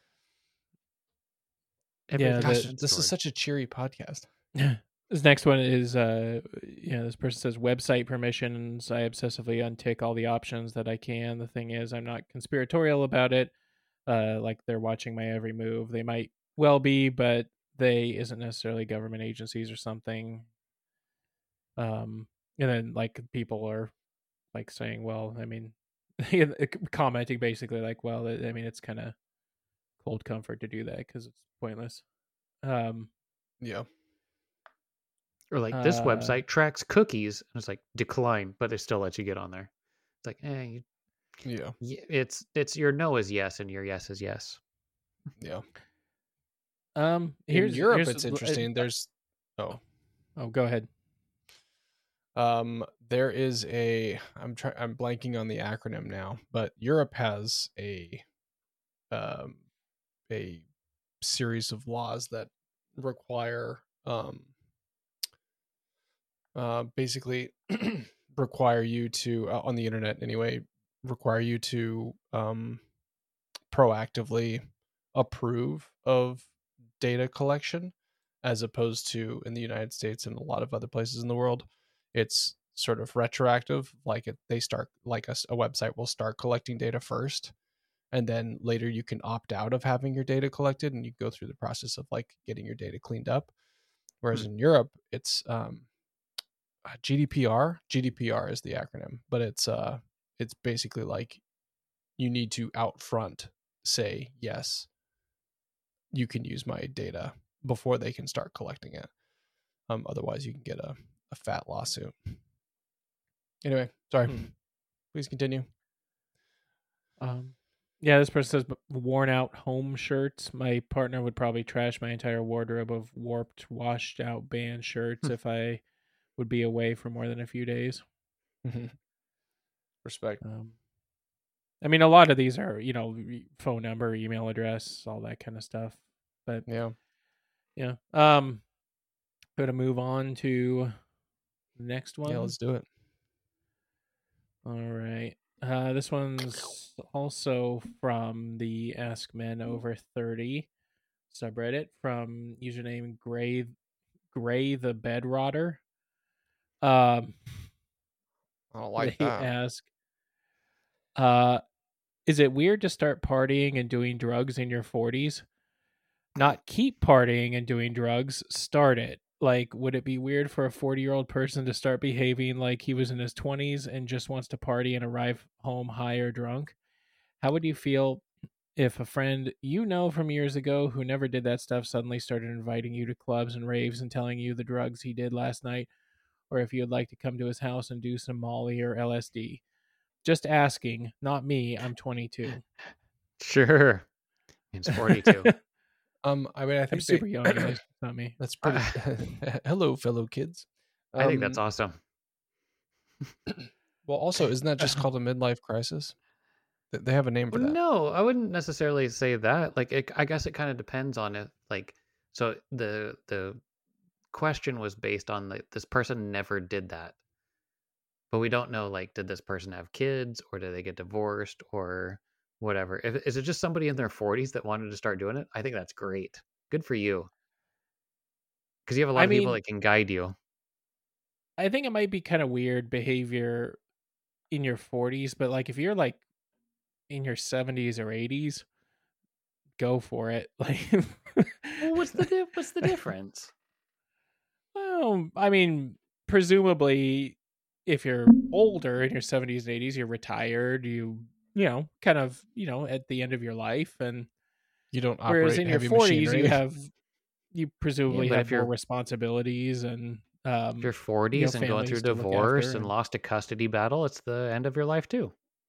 Yeah, Gosh, the- this is such a cheery podcast. This next one is, uh, you know, this person says website permissions. I obsessively untick all the options that I can. The thing is, I'm not conspiratorial about it. Uh, like they're watching my every move. They might well be, but they isn't necessarily government agencies or something. Um, and then like people are like saying, well, I mean, commenting basically like, well, I mean, it's kind of cold comfort to do that because it's pointless. Um, Yeah. Or like this Uh, website tracks cookies, and it's like decline, but they still let you get on there. It's like, eh, you, Yeah. y- it's it's your no is yes, and your yes is yes. Yeah. um, In here's Europe, here's- it's uh, interesting. There's oh. Oh, go ahead. Um, there is a I'm trying I'm blanking on the acronym now, but Europe has a um a series of laws that require um uh basically require you to uh, on the internet anyway require you to um proactively approve of data collection, as opposed to in the United States and a lot of other places in the world, it's sort of retroactive. Like it, they start like a, s- a website will start collecting data first, and then later you can opt out of having your data collected, and you go through the process of like getting your data cleaned up. Whereas Hmm. in Europe, it's um, uh, G D P R. G D P R is the acronym, but it's uh, it's basically like you need to out front say yes, you can use my data before they can start collecting it. Um, otherwise, you can get a, a fat lawsuit. Anyway, sorry. Hmm. Please continue. Um, yeah, this person says worn out home shirts. My partner would probably trash my entire wardrobe of warped, washed out band shirts Hmm. if I would be away for more than a few days. Respect. Um, I mean, a lot of these are, you know, e- phone number, email address, all that kind of stuff. But Yeah. yeah, um, going to move on to the next one. Yeah, let's do it. All right. Uh, this one's also from the Ask Men Over thirty subreddit from username Gray Gray the Bed Rotter. Um, I don't like they that. ask, uh, is it weird to start partying and doing drugs in your forties? Not keep partying and doing drugs, start it. Like, would it be weird for a forty year old person to start behaving like he was in his twenties and just wants to party and arrive home high or drunk? How would you feel if a friend you know from years ago who never did that stuff suddenly started inviting you to clubs and raves and telling you the drugs he did last night, or if you'd like to come to his house and do some Molly or L S D? Just asking, not me. I'm twenty-two. Sure, it's forty-two. Um, I mean, I I'm think super they- young, guys. Not me. That's pretty. Hello, fellow kids. I think that's Um, awesome. Well, also, isn't that just called a midlife crisis? Th- They have a name for Well, that. no, I wouldn't necessarily say that. Like, it, I guess it kind of depends on it. Like, so the the question was based on like this person never did that, but we don't know. Like, did this person have kids, or did they get divorced, or whatever? If is it just somebody in their forties that wanted to start doing it? I think that's great. Good for you, because you have a lot I of people mean- that can guide you. I think it might be kind of weird behavior in your forties, but like if you're like in your seventies or eighties, go for it. Like, Well, what's the di- what's the difference? well, I mean, presumably, if you're older in your seventies and eighties, you're retired. You, you know, kind of, you know, at the end of your life, and You don't whereas operate in your heavy forties, you machinery. have, you presumably but have if more you're- responsibilities and um, If you're forties and going through families to look divorce after and and- lost a custody battle, it's the end of your life too.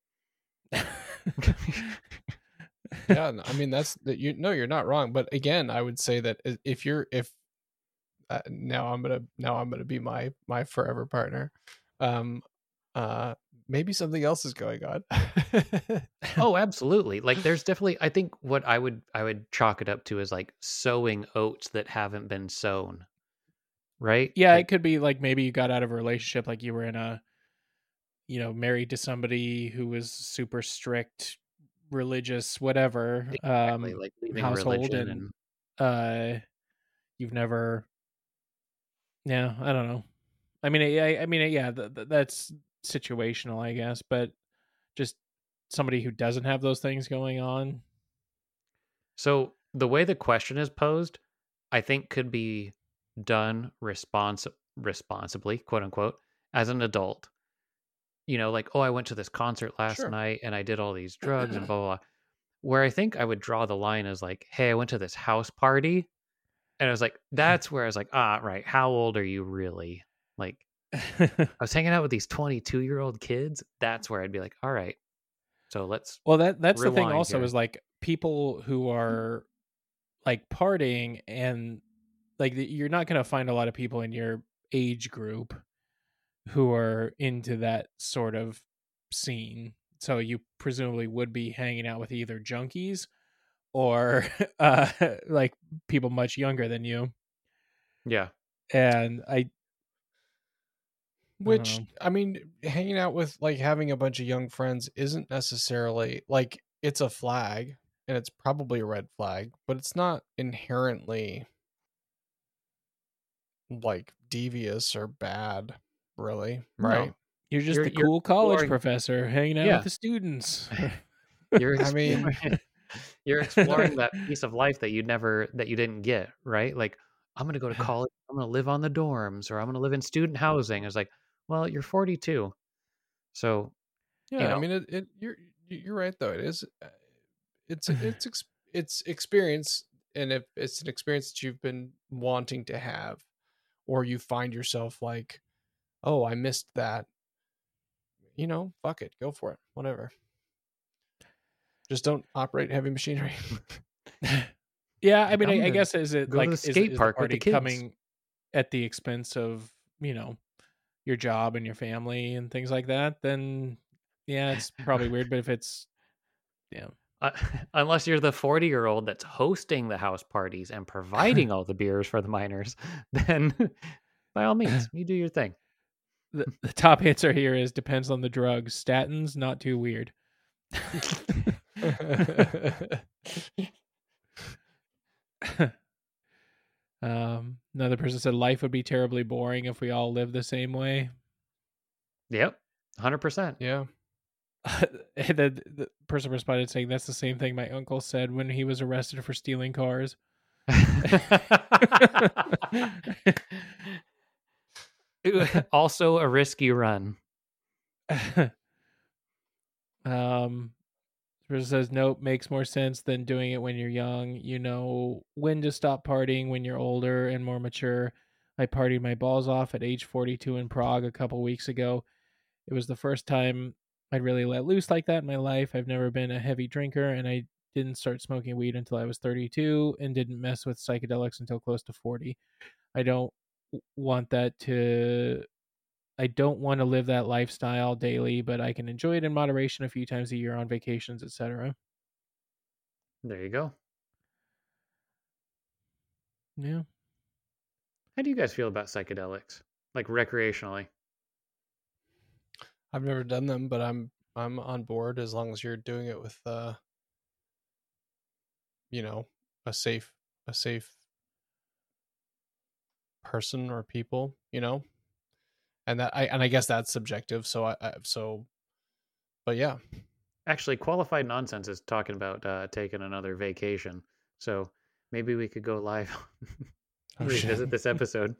Yeah, I mean that's that. You no, you're not wrong. But again, I would say that i- if you're if uh, now I'm gonna now I'm gonna be my my forever partner. Um, uh, maybe something else is going on. Oh, absolutely. Like there's definitely I think what I would I would chalk it up to is like sowing oats that haven't been sown. right? Yeah, Like, it could be like maybe you got out of a relationship, like you were in a, you know, married to somebody who was super strict, religious, whatever, exactly, um, like leaving household, religion and and uh, you've never, yeah, I don't know. I mean, I, I mean, yeah, th- th- that's situational, I guess, but just somebody who doesn't have those things going on. so the way the question is posed, I think could be done respons- responsibly, quote unquote, as an adult. You know, like, oh, I went to this concert last Sure. night and I did all these drugs and blah, blah, blah. Where I think I would draw the line is like, hey, I went to this house party. And I was like, that's where I was like, ah, right. How old are you really? Like, I was hanging out with these twenty-two year old kids. That's where I'd be like, all right. So let's Well, that that's the thing rewind also here. is like people who are like partying and like the- you're not going to find a lot of people in your age group who are into that sort of scene. So you presumably would be hanging out with either junkies or uh like people much younger than you. Yeah. And I, I don't Which, know. I mean, hanging out with like having a bunch of young friends isn't necessarily like it's a flag and it's probably a red flag, but it's not inherently like devious or bad, really, right? No. You're just You're the you're cool college exploring- professor hanging out Yeah. with the students. You're I mean- exploring, you're exploring that piece of life that you never that you didn't get, right? Like, I'm gonna go to college, I'm gonna live on the dorms, or I'm gonna live in student housing. It's like, well, you're forty-two. So, Yeah, you I know, mean, it, it you're you're right though. It is, uh, it's it's ex- it's experience, and if it's an experience that you've been wanting to have, or you find yourself like, oh, I missed that. You know, fuck it, go for it, whatever. Just don't operate heavy machinery. Yeah, I mean, I'm I, I gonna guess is it go to like the is, skate is the park with the party kids. coming at the expense of, you know, your job and your family and things like that? Then yeah, it's probably weird. But if it's yeah, Uh, unless you're the forty year old that's hosting the house parties and providing all the beers for the minors, then by all means, you do your thing. the, the top answer here is depends on the drugs. Statins not too weird. um, another person said life would be terribly boring if we all lived the same way. Yep, one hundred percent. Yeah. the, the person responded saying that's the same thing my uncle said when he was arrested for stealing cars. Also a risky run. um, person says nope, makes more sense than doing it when you're young. You know when to stop partying when you're older and more mature. I partied my balls off at age forty-two in Prague a couple weeks ago. It was the first time I'd really let loose like that in my life. I've never been a heavy drinker, and I didn't start smoking weed until I was thirty-two and didn't mess with psychedelics until close to forty. I don't want that to I don't want to live that lifestyle daily, but I can enjoy it in moderation a few times a year on vacations, et cetera. There you go. Yeah. How do you guys feel about psychedelics, like recreationally? I've never done them, but I'm I'm on board as long as you're doing it with uh you know, a safe a safe person or people, you know? And that I and I guess that's subjective, so I, I so but yeah. Actually, Qualified Nonsense is talking about uh, taking another vacation. So maybe we could go live, Oh, shit. revisit this episode.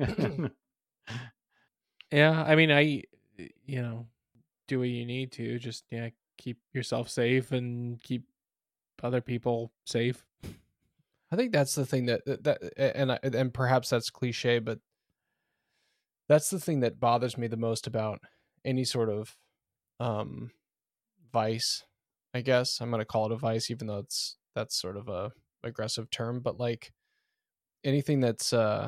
Yeah, I mean, I, you know, do what you need to. Just, yeah, keep yourself safe and keep other people safe. I think that's the thing that that, that and I, and perhaps that's cliche, but that's the thing that bothers me the most about any sort of um vice. I guess I'm going to call it a vice, even though it's that's sort of a aggressive term, but like anything that's uh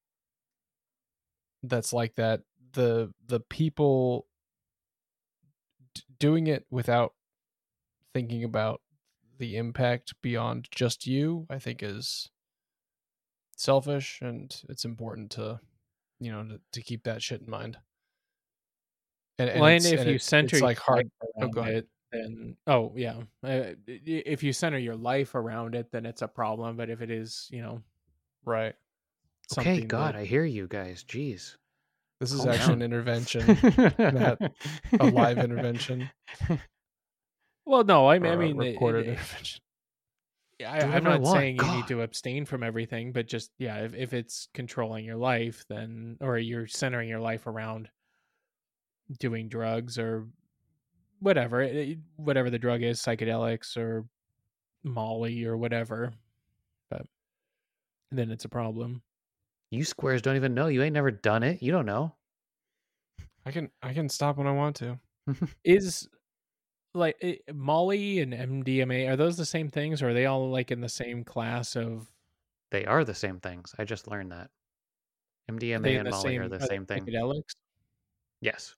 that's like that, the the people d- doing it without thinking about the impact beyond just you, I think is selfish, and it's important to you know, to, to keep that shit in mind. And, Well, and it's- if you it- center it's your like hard. life Oh, around go ahead. it, then oh yeah, uh, i- if you center your life around it, then it's a problem. But if it is, you know, Right. Okay, something God, that- I hear you guys. Jeez. This is Calm actually down. an intervention, Matt, a live intervention, well, no, I mean, or I a mean, it- recorded it- intervention. I, Do I'm whatever I not want. saying you need God. to abstain from everything, but just yeah, if, if it's controlling your life, then or you're centering your life around doing drugs or whatever, it- it- whatever the drug is, psychedelics or Molly or whatever, but then it's a problem. You squares don't even know. You ain't never done it. You don't know. I can I can stop when I want to. Is like eh, Molly and M D M A, are those the same things, or are they all like in the same class of? They are the same things. I just learned that. Are M D M A they in and the Molly same are the are they same thing. Psychedelics. Yes.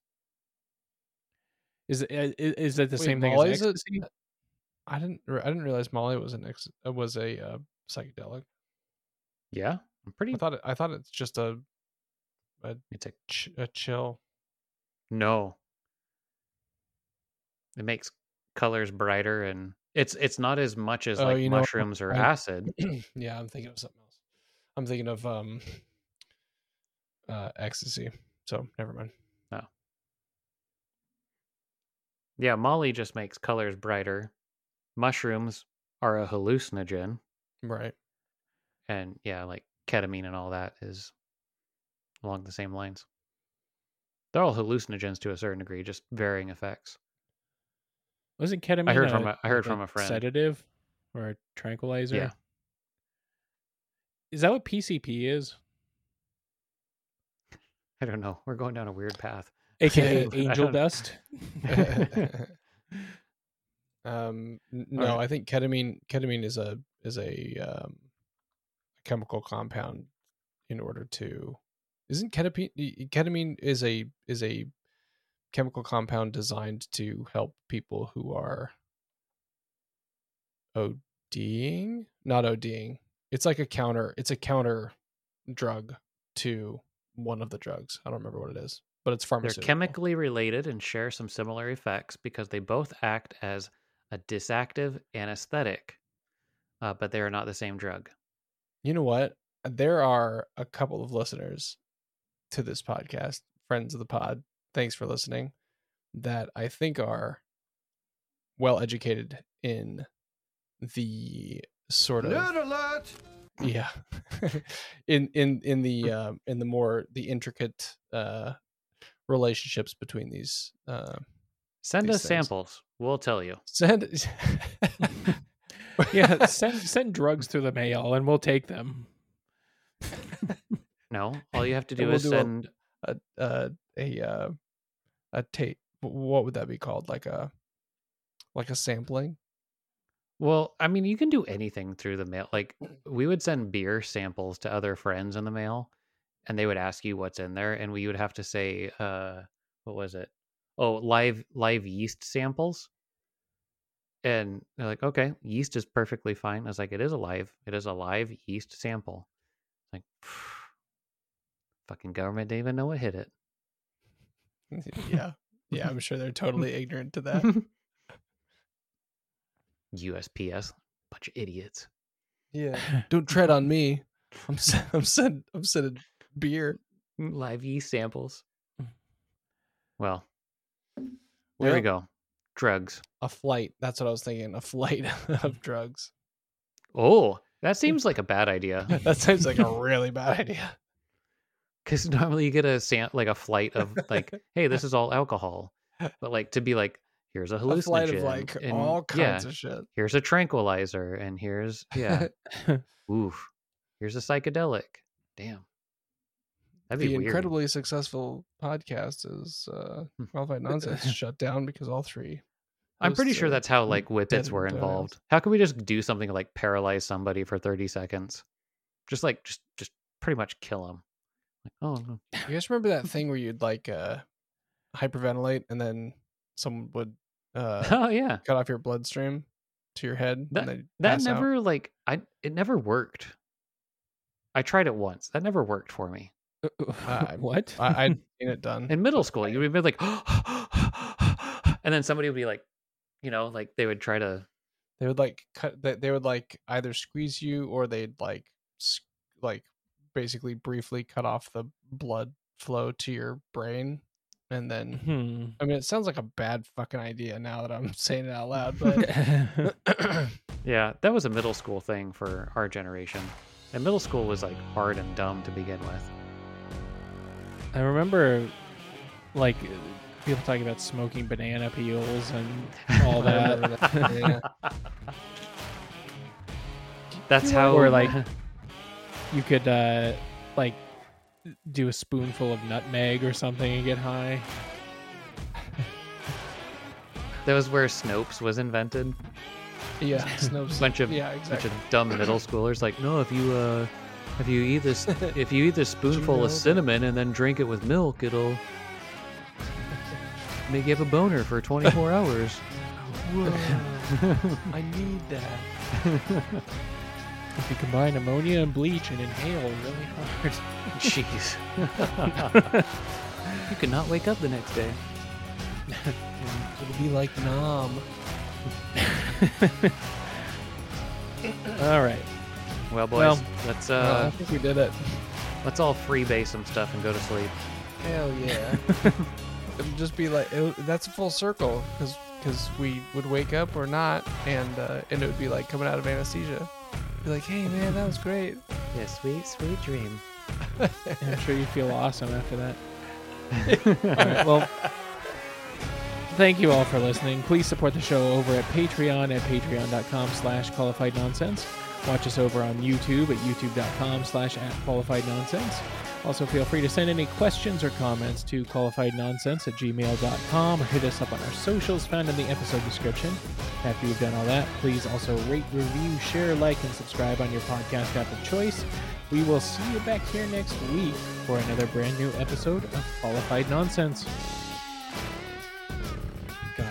Is it is, is it the Wait, same thing Molly's as a- ecstasy? I didn't re- I didn't realize Molly was an ex uh, was a uh, psychedelic. Yeah. I'm pretty. I thought it, I thought it's just a It's a ch- a chill. no. It makes colors brighter, and it's it's not as much as Oh, like you know, mushrooms or I- acid. Yeah, I'm thinking of something else. I'm thinking of um uh ecstasy. So never mind. Yeah, Molly just makes colors brighter. Mushrooms are a hallucinogen, Right. and yeah, like ketamine and all that is along the same lines. They're all hallucinogens to a certain degree, just varying effects. Wasn't ketamine? I heard a, from a- I heard like from a friend. sedative or a tranquilizer. Yeah. Is that what P C P is? I don't know. We're going down a weird path. A K A I angel don't- dust. um n- no, Alright. I think ketamine ketamine is a is a um a chemical compound in order to isn't ketamine ketamine is a is a chemical compound designed to help people who are ODing, not ODing. It's like a counter it's a counter drug to one of the drugs. I don't remember what it is, but it's They're pharmaceutical. chemically related and share some similar effects because they both act as a disactive anesthetic, uh, but they are not the same drug. You know what? There are a couple of listeners to this podcast, friends of the pod. Thanks for listening. That I think are well educated in the sort of Nerd alert! yeah, in in in the um, in the more the intricate uh, relationships between these. Uh, Send These us things. samples. We'll tell you. send Yeah, send send drugs through the mail and we'll take them. No, all you have to And do we'll is do a- send. a a a uh, a tape. What would that be called? Like a like a sampling. Well, I mean, you can do anything through the mail. Like we would send beer samples to other friends in the mail, and they would ask you what's in there, and we would have to say, uh, what was it? Oh, live live yeast samples. And they're like, okay, yeast is perfectly fine. I was like, it is alive. It is a live yeast sample. Like, fucking government didn't even know what hit it. Yeah, yeah. I'm sure they're totally ignorant to that. U S P S, bunch of idiots. Yeah, don't tread on me. I'm s- I'm sending I'm sending beer. Live yeast samples. Well, there Well, we go. Drugs. A flight. That's what I was thinking. A flight of drugs. Oh, that seems like a bad idea. That sounds like a really bad idea. Because normally you get a sam- like a flight of like, hey, this is all alcohol, but like to be like, here's a hallucinogen, A flight of like and, all yeah, kinds of shit. here's a tranquilizer, and here's yeah, oof, here's a psychedelic. Damn, that'd be The weird. incredibly successful podcast is uh, Qualified Nonsense shut down because all three. I'm pretty hosts sure are that's how like dead whippets in were their own involved. house. How can we just do something like paralyze somebody for thirty seconds? Just like just just pretty much kill them. Like, oh no. You guys remember that thing where you'd like uh, hyperventilate and then someone would uh, Oh yeah. cut off your bloodstream to your head? That- and they'd That pass out? never like I it never worked. I tried it once. That never worked for me. Uh, What? I, I'd seen it done. In middle school, you would be like, and then somebody would be like, you know, like they would try to. They would like cut. They, they would like either squeeze you or they'd like s- like basically briefly cut off the blood flow to your brain, and then Hmm. I mean it sounds like a bad fucking idea now that I'm saying it out loud, but Yeah, that was a middle school thing for our generation. And middle school was like hard and dumb to begin with. I remember, like, people talking about smoking banana peels and all I remember that. that, yeah. That's how. Or like, you could uh, like do a spoonful of nutmeg or something and get high. that was where Snopes was invented. Yeah, Snopes. Bunch of yeah, bunch exactly. of dumb middle schoolers like, no, if you uh, if you eat this, if you eat this spoonful know of that? cinnamon and then drink it with milk, it'll make you have a boner for twenty-four hours. Whoa, I need that. If you combine ammonia and bleach and inhale really hard. Jeez. You could not wake up the next day. It'll be like Nom. All right. Well, boys, Well, let's Well, I uh, think we did it. let's all freebase some stuff and go to sleep. Hell yeah. It'd just be like it, that's a full circle because because we would wake up or not, and uh, and it would be like coming out of anesthesia. Be like, hey man, that was great. Yeah, sweet, sweet dream. I'm sure you feel awesome after that. All right, well, thank you all for listening. Please support the show over at Patreon at patreon.com slash qualified nonsense. Watch us over on YouTube at youtube.com slash at qualified nonsense. Also, feel free to send any questions or comments to qualifiednonsense at gmail dot com or hit us up on our socials found in the episode description. After you've done all that, please also rate, review, share, like, and subscribe on your podcast app of choice. We will see you back here next week for another brand new episode of Qualified Nonsense. God.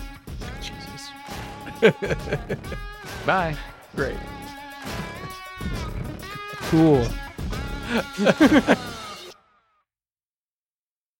Jesus. Bye. Great. Cool.